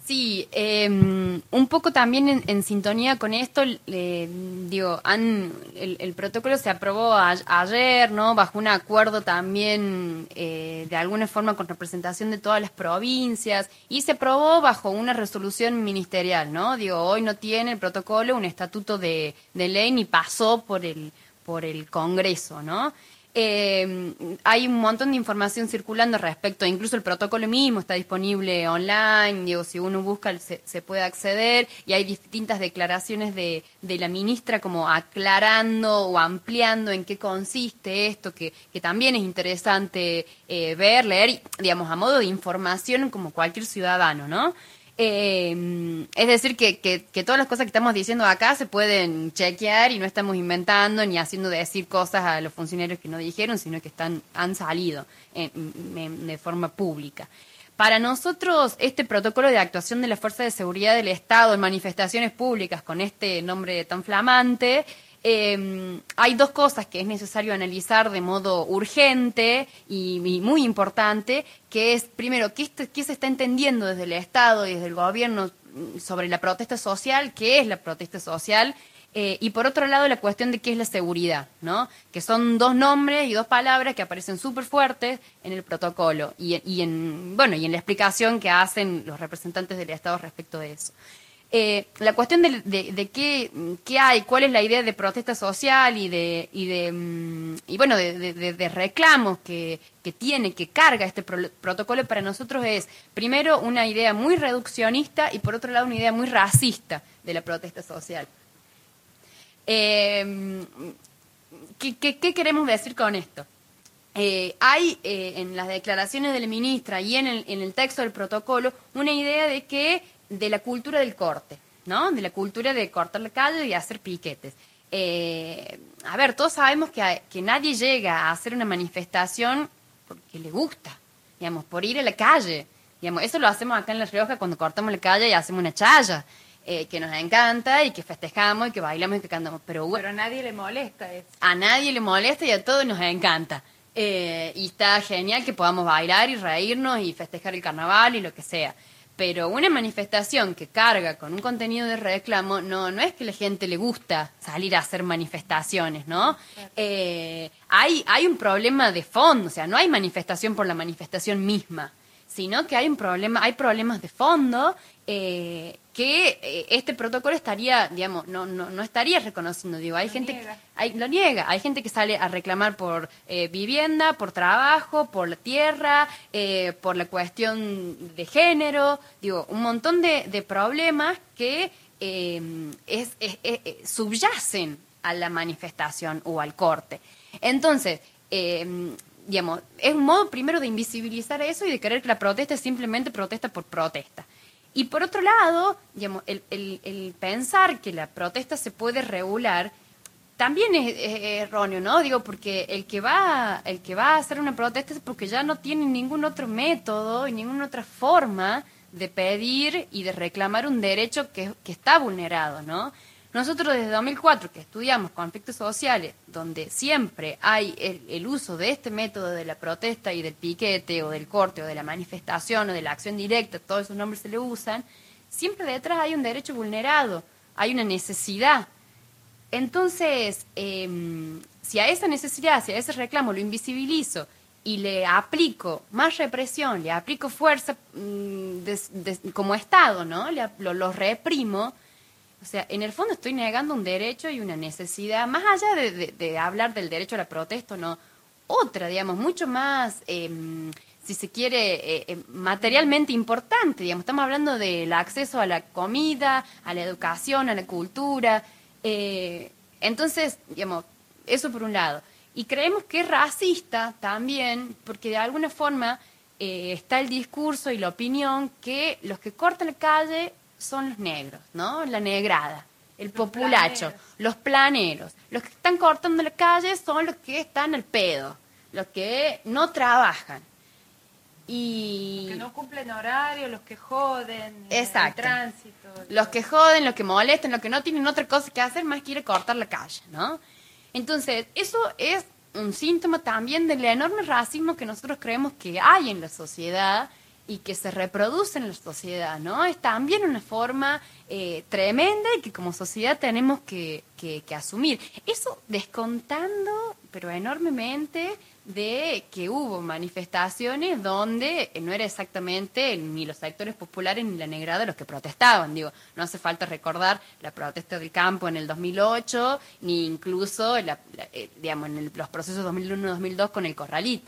Sí, un poco también en sintonía con esto, digo, el protocolo se aprobó ayer, ¿no? Bajo un acuerdo también de alguna forma con representación de todas las provincias y se aprobó bajo una resolución ministerial, ¿no? Digo, hoy no tiene el protocolo un estatuto de ley ni pasó por el Congreso, ¿no? Hay un montón de información circulando respecto, incluso el protocolo mismo está disponible online, digo, si uno busca se puede acceder y hay distintas declaraciones de la ministra como aclarando o ampliando en qué consiste esto, que también es interesante ver, leer, y, digamos, a modo de información como cualquier ciudadano, ¿no? Es decir, que todas las cosas que estamos diciendo acá se pueden chequear y no estamos inventando ni haciendo decir cosas a los funcionarios que no dijeron, sino que han salido de forma pública. Para nosotros, este protocolo de actuación de la Fuerza de Seguridad del Estado en manifestaciones públicas con este nombre tan flamante, hay dos cosas que es necesario analizar de modo urgente y muy importante, que es, primero, ¿qué se está entendiendo desde el Estado y desde el gobierno sobre la protesta social? ¿Qué es la protesta social? Y por otro lado, la cuestión de qué es la seguridad, ¿no? Que son dos nombres y dos palabras que aparecen súper fuertes en el protocolo y en la explicación que hacen los representantes del Estado respecto de eso. La cuestión de qué hay, cuál es la idea de protesta social y de reclamos que carga este protocolo para nosotros es, primero, una idea muy reduccionista y por otro lado una idea muy racista de la protesta social. ¿Qué queremos decir con esto? Hay en las declaraciones de la ministra y en el texto del protocolo una idea de la cultura del corte, ¿no? De la cultura de cortar la calle y hacer piquetes. A ver, todos sabemos que nadie llega a hacer una manifestación porque le gusta, digamos, por ir a la calle. Digamos, eso lo hacemos acá en La Rioja cuando cortamos la calle y hacemos una chaya, que nos encanta y que festejamos y que bailamos y que cantamos. Pero a nadie le molesta eso. A nadie le molesta y a todos nos encanta. Y está genial que podamos bailar y reírnos y festejar el carnaval y lo que sea. Pero una manifestación que carga con un contenido de reclamo, no es que a la gente le gusta salir a hacer manifestaciones, ¿no? Hay un problema de fondo, o sea, no hay manifestación por la manifestación misma, sino que hay problemas de fondo que este protocolo estaría, digamos, no estaría reconociendo. Digo, hay gente lo niega, hay gente que sale a reclamar por vivienda, por trabajo, por la tierra, por la cuestión de género, digo, un montón de problemas que subyacen a la manifestación o al corte. Entonces, digamos, es un modo primero de invisibilizar eso y de creer que la protesta es simplemente protesta por protesta. Y por otro lado, digamos, el pensar que la protesta se puede regular también es erróneo, ¿no? Digo, porque el que va a hacer una protesta es porque ya no tiene ningún otro método y ninguna otra forma de pedir y de reclamar un derecho que está vulnerado, ¿no? Nosotros desde 2004 que estudiamos conflictos sociales, donde siempre hay el uso de este método de la protesta y del piquete o del corte o de la manifestación o de la acción directa, todos esos nombres se le usan, siempre detrás hay un derecho vulnerado, hay una necesidad. Entonces, si a esa necesidad, si a ese reclamo lo invisibilizo y le aplico más represión, le aplico fuerza como Estado, ¿no? Lo reprimo. O sea, en el fondo estoy negando un derecho y una necesidad, más allá de hablar del derecho a la protesta, no, otra, digamos, mucho más, si se quiere, materialmente importante, digamos, estamos hablando del acceso a la comida, a la educación, a la cultura, entonces, digamos, eso por un lado. Y creemos que es racista también, porque de alguna forma está el discurso y la opinión que los que cortan la calle son los negros, ¿no? La negrada, el populacho, los planeros. Los que están cortando la calle son los que están al pedo, los que no trabajan. Y los que no cumplen horario, los que joden, exacto, el tránsito. Los que joden, los que molestan, los que no tienen otra cosa que hacer más que ir a cortar la calle, ¿no? Entonces, eso es un síntoma también del enorme racismo que nosotros creemos que hay en la sociedad y que se reproduce en la sociedad, ¿no? Es también una forma tremenda y que como sociedad tenemos que asumir. Eso descontando, pero enormemente, de que hubo manifestaciones donde no era exactamente ni los sectores populares ni la negrada los que protestaban. Digo, no hace falta recordar la protesta del campo en el 2008, ni incluso digamos, en los procesos 2001-2002 con el corralito.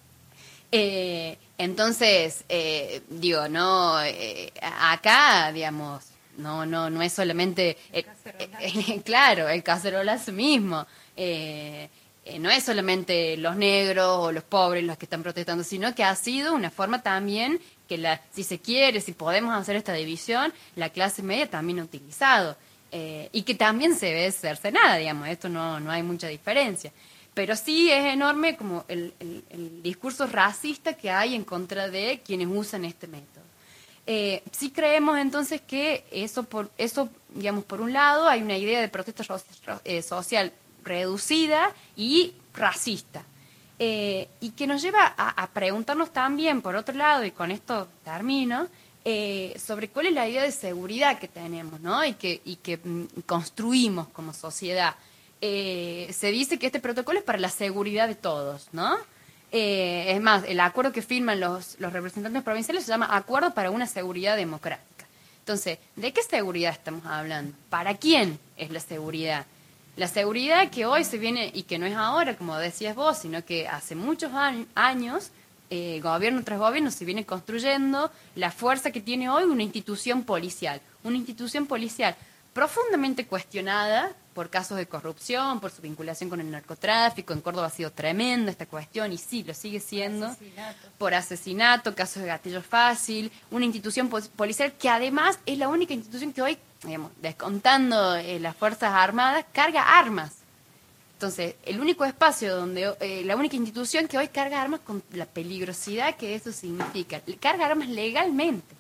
Entonces, digo, no, acá, digamos, no es solamente, claro, el cacerolazo mismo, no es solamente los negros o los pobres los que están protestando, sino que ha sido una forma también que si se quiere, si podemos hacer esta división, la clase media también ha utilizado, y que también se ve cercenada, digamos, esto no hay mucha diferencia. Pero sí es enorme como el discurso racista que hay en contra de quienes usan este método. Sí creemos entonces que eso, digamos, por un lado hay una idea de protesta social reducida y racista. Y que nos lleva a preguntarnos también, por otro lado, y con esto termino, sobre cuál es la idea de seguridad que tenemos, ¿no? y que construimos como sociedad. Se dice que este protocolo es para la seguridad de todos, ¿no? Es más, el acuerdo que firman los representantes provinciales se llama Acuerdo para una Seguridad Democrática. Entonces, ¿de qué seguridad estamos hablando? ¿Para quién es la seguridad? La seguridad que hoy se viene, y que no es ahora, como decías vos, sino que hace muchos años, gobierno tras gobierno, se viene construyendo la fuerza que tiene hoy una institución policial. Una institución policial profundamente cuestionada por casos de corrupción, por su vinculación con el narcotráfico. En Córdoba ha sido tremenda esta cuestión, y sí, lo sigue siendo. Por asesinato, casos de gatillo fácil. Una institución policial que además es la única institución que hoy, digamos, descontando las Fuerzas Armadas, carga armas. Entonces, el único espacio donde, la única institución que hoy carga armas con la peligrosidad que eso significa. Carga armas legalmente.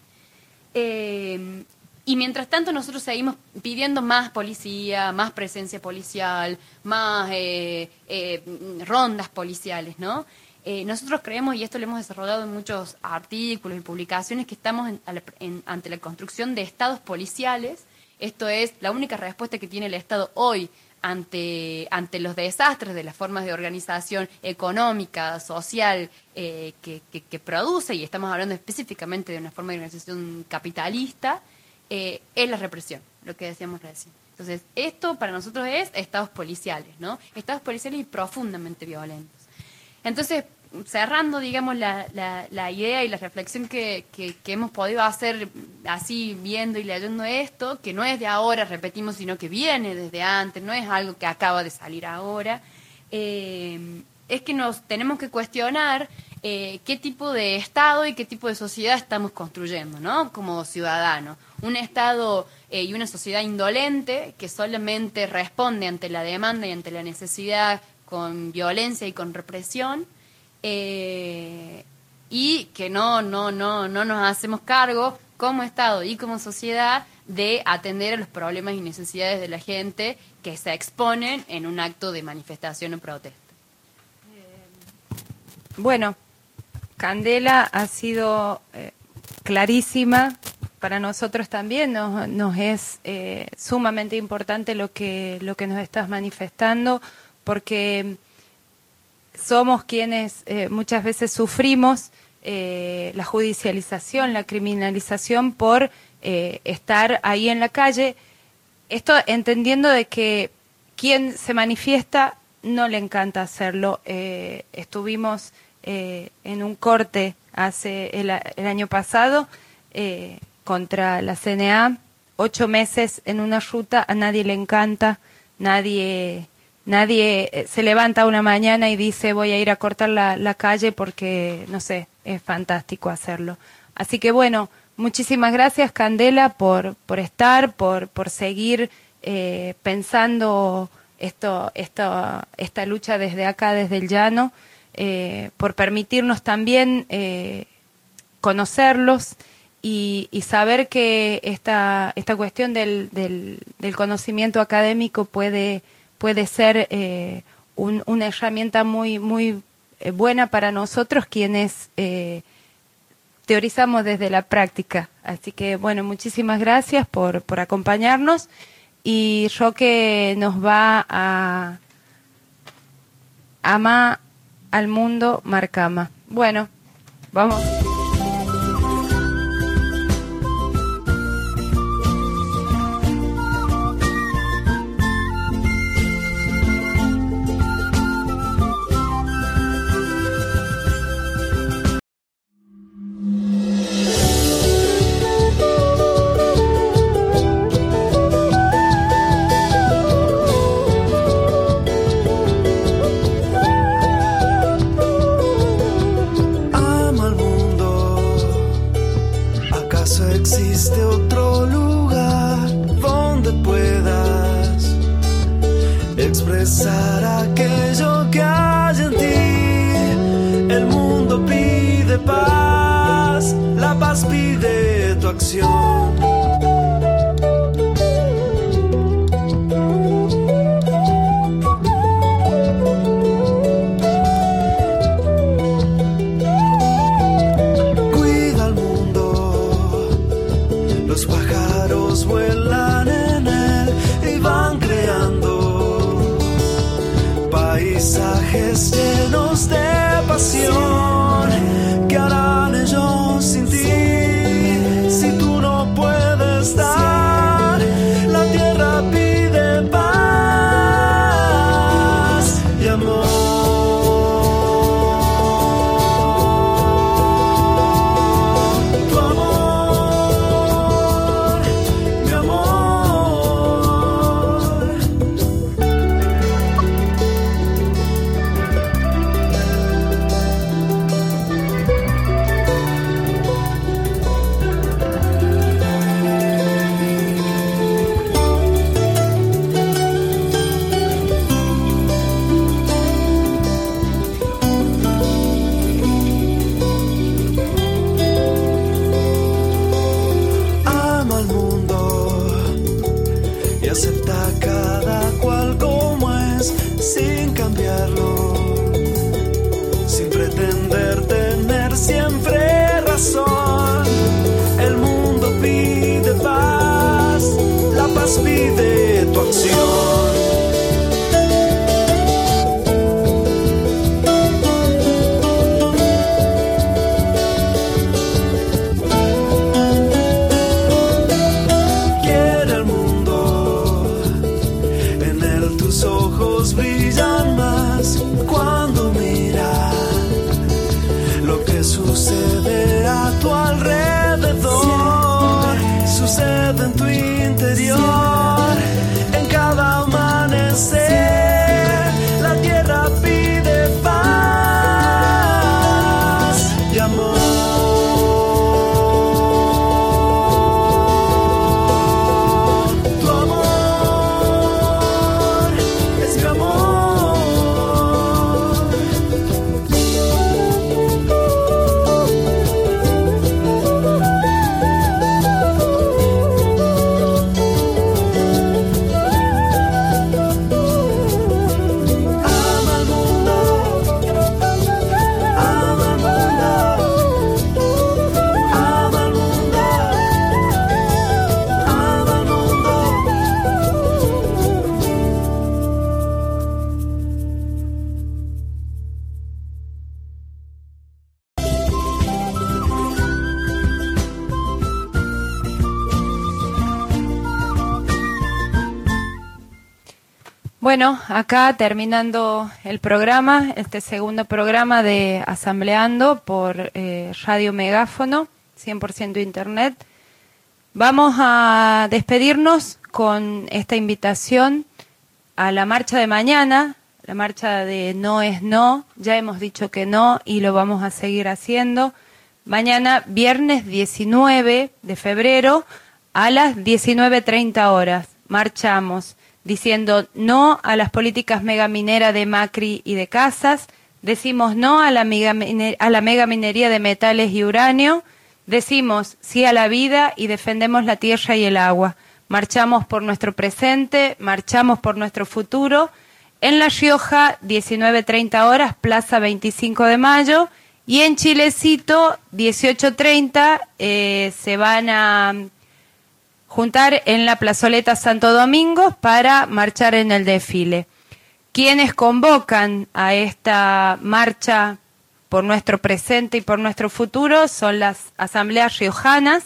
Y mientras tanto nosotros seguimos pidiendo más policía, más presencia policial, más rondas policiales, ¿no? Nosotros creemos, y esto lo hemos desarrollado en muchos artículos y publicaciones, que estamos ante la construcción de estados policiales. Esto es la única respuesta que tiene el Estado hoy ante los desastres de las formas de organización económica, social, que produce, y estamos hablando específicamente de una forma de organización capitalista, es la represión, lo que decíamos recién. Entonces, esto para nosotros es estados policiales, ¿no? Estados policiales y profundamente violentos. Entonces, cerrando, digamos, la idea y la reflexión que hemos podido hacer así viendo y leyendo esto, que no es de ahora, repetimos, sino que viene desde antes, no es algo que acaba de salir ahora, es que nos tenemos que cuestionar qué tipo de Estado y qué tipo de sociedad estamos construyendo, ¿no? Como ciudadanos. Un Estado y una sociedad indolente que solamente responde ante la demanda y ante la necesidad con violencia y con represión, y que no nos hacemos cargo como Estado y como sociedad de atender a los problemas y necesidades de la gente que se exponen en un acto de manifestación o protesta. Bueno, Candela ha sido clarísima. Para nosotros también nos es sumamente importante lo que nos estás manifestando, porque somos quienes muchas veces sufrimos la judicialización, la criminalización por estar ahí en la calle. Esto entendiendo de que quien se manifiesta no le encanta hacerlo. Estuvimos en un corte hace el año pasado contra la CNA, 8 meses en una ruta, a nadie le encanta, nadie se levanta una mañana y dice voy a ir a cortar la calle porque, no sé, es fantástico hacerlo. Así que bueno, muchísimas gracias, Candela, por estar, por seguir pensando esta lucha desde acá, desde el llano, por permitirnos también conocerlos y saber que esta cuestión del conocimiento académico puede ser una herramienta muy buena para nosotros quienes teorizamos desde la práctica. Así que, bueno, muchísimas gracias por acompañarnos. Y Roque nos va a Ama al mundo Marcama. Bueno, vamos. ¿Existe otro lugar donde puedas expresar aquello que hay en ti? El mundo pide paz, la paz pide tu acción. Vuelan en él y van creando paisajes llenos de pasión. ¿Qué harán ellos sin ti si tú no puedes dar? La tierra pide paz y amor. Sin cambiarlo, sin pretender tener siempre razón. El mundo pide paz, la paz pide tu acción. Brillan más cuando miras lo que sucede a tu alrededor. Sucede en tu interior, en cada amanecer. La tierra pide paz y amor. Bueno, acá terminando el programa, este segundo programa de Asambleando por Radio Megáfono, 100% Internet. Vamos a despedirnos con esta invitación a la marcha de mañana, la marcha de No es No. Ya hemos dicho que no y lo vamos a seguir haciendo. Mañana, viernes 19 de febrero, a las 19:30 horas, marchamos diciendo no a las políticas megamineras de Macri y de Casas, decimos no a la megaminería de metales y uranio, decimos sí a la vida y defendemos la tierra y el agua. Marchamos por nuestro presente, marchamos por nuestro futuro. En La Rioja, 19:30 horas, Plaza 25 de Mayo, Y en Chilecito, 18:30, se van a juntar en la plazoleta Santo Domingo para marchar en el desfile. Quienes convocan a esta marcha por nuestro presente y por nuestro futuro son las asambleas riojanas,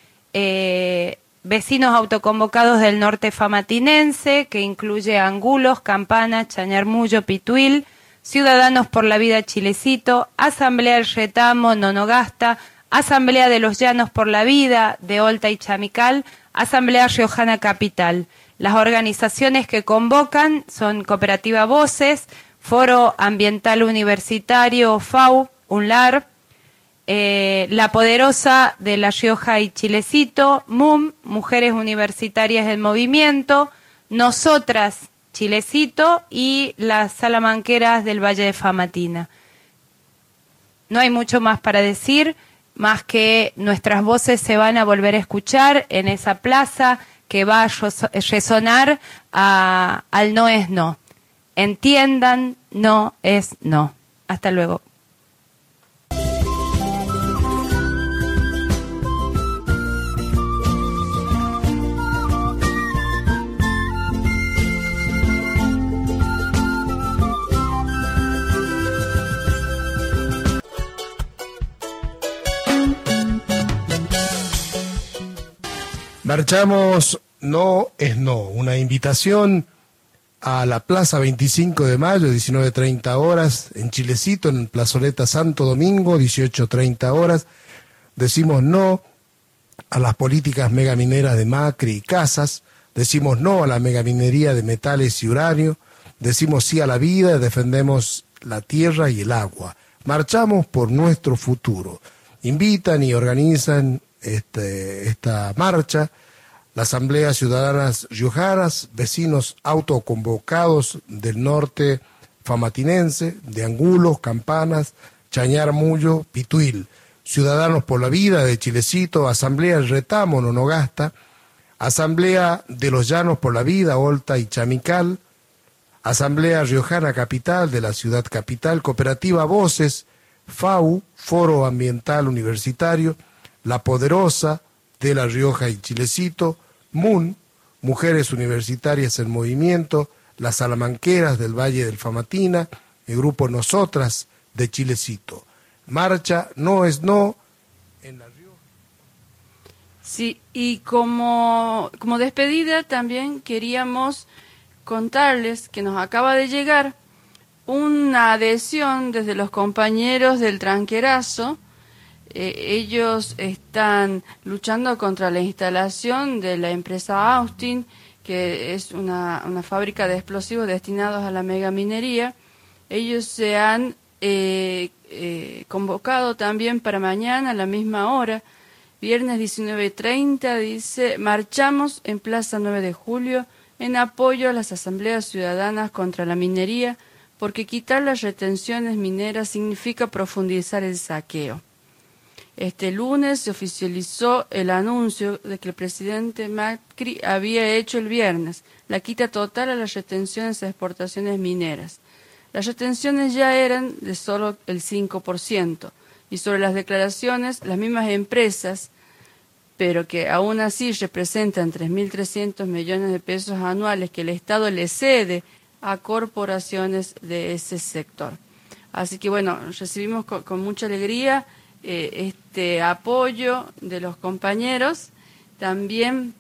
vecinos autoconvocados del norte famatinense, que incluye Angulos, Campana, Chañarmullo, Pituil, Ciudadanos por la Vida Chilecito, Asamblea del Retamo, Nonogasta, Asamblea de los Llanos por la Vida de Olta y Chamical, Asamblea Riojana Capital. Las organizaciones que convocan son Cooperativa Voces, Foro Ambiental Universitario FAU, UNLAR, La Poderosa de La Rioja y Chilecito, MUM, Mujeres Universitarias del Movimiento, Nosotras Chilecito y las Salamanqueras del Valle de Famatina. No hay mucho más para decir, más que nuestras voces se van a volver a escuchar en esa plaza que va a resonar al no es no. Entiendan, no es no. Hasta luego. Marchamos No es No, una invitación a la Plaza 25 de Mayo, 19:30 horas, en Chilecito, en Plazoleta Santo Domingo, 18:30 horas. Decimos no a las políticas megamineras de Macri y Casas, decimos no a la megaminería de metales y uranio, decimos sí a la vida, defendemos la tierra y el agua. Marchamos por nuestro futuro. Invitan y organizan esta marcha la Asamblea Ciudadanas Riojanas, vecinos autoconvocados del norte famatinense, de Angulos, Campanas, Chañarmullo, Pituil, Ciudadanos por la Vida de Chilecito, Asamblea del Retamo, Nonogasta, Asamblea de los Llanos por la Vida, Olta y Chamical, Asamblea Riojana Capital de la Ciudad Capital, Cooperativa Voces, FAU, Foro Ambiental Universitario, La Poderosa de La Rioja y Chilecito, MUN, Mujeres Universitarias en Movimiento, las Salamanqueras del Valle del Famatina, el grupo Nosotras de Chilecito. Marcha no es no en La Rioja. Sí, y como despedida también queríamos contarles que nos acaba de llegar una adhesión desde los compañeros del Tranquerazo. Ellos están luchando contra la instalación de la empresa Austin, que es una fábrica de explosivos destinados a la megaminería. Ellos se han convocado también para mañana a la misma hora, viernes 19:30, dice, marchamos en Plaza 9 de Julio en apoyo a las asambleas ciudadanas contra la minería, porque quitar las retenciones mineras significa profundizar el saqueo. Este lunes se oficializó el anuncio de que el presidente Macri había hecho el viernes la quita total a las retenciones a exportaciones mineras. Las retenciones ya eran de solo el 5%, y sobre las declaraciones, las mismas empresas, pero que aún así representan 3.300 millones de pesos anuales que el Estado le cede a corporaciones de ese sector. Así que bueno, recibimos con mucha alegría este apoyo de los compañeros. También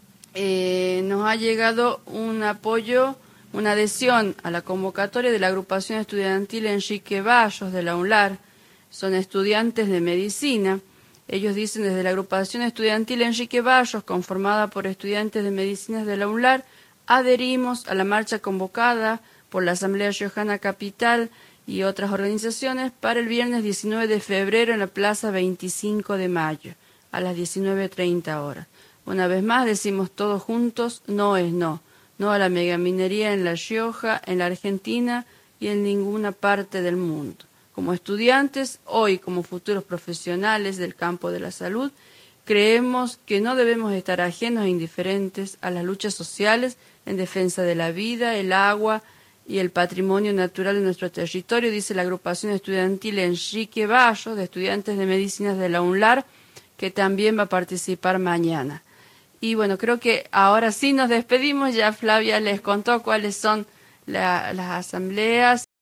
nos ha llegado un apoyo, una adhesión a la convocatoria de la agrupación estudiantil Enrique Bayos de la UNLAR. Son estudiantes de medicina. Ellos dicen, desde la agrupación estudiantil Enrique Bayos, conformada por estudiantes de medicina de la UNLAR, adherimos a la marcha convocada por la Asamblea Riojana Capital y otras organizaciones para el viernes 19 de febrero en la Plaza 25 de Mayo, a las 19:30 horas. Una vez más decimos todos juntos, no es no. No a la megaminería en La Rioja, en la Argentina y en ninguna parte del mundo. Como estudiantes, hoy como futuros profesionales del campo de la salud, creemos que no debemos estar ajenos e indiferentes a las luchas sociales en defensa de la vida, el agua y el patrimonio natural de nuestro territorio, dice la agrupación estudiantil Enrique Bayo, de estudiantes de medicinas de la UNLAR, que también va a participar mañana. Y bueno, creo que ahora sí nos despedimos, ya Flavia les contó cuáles son las asambleas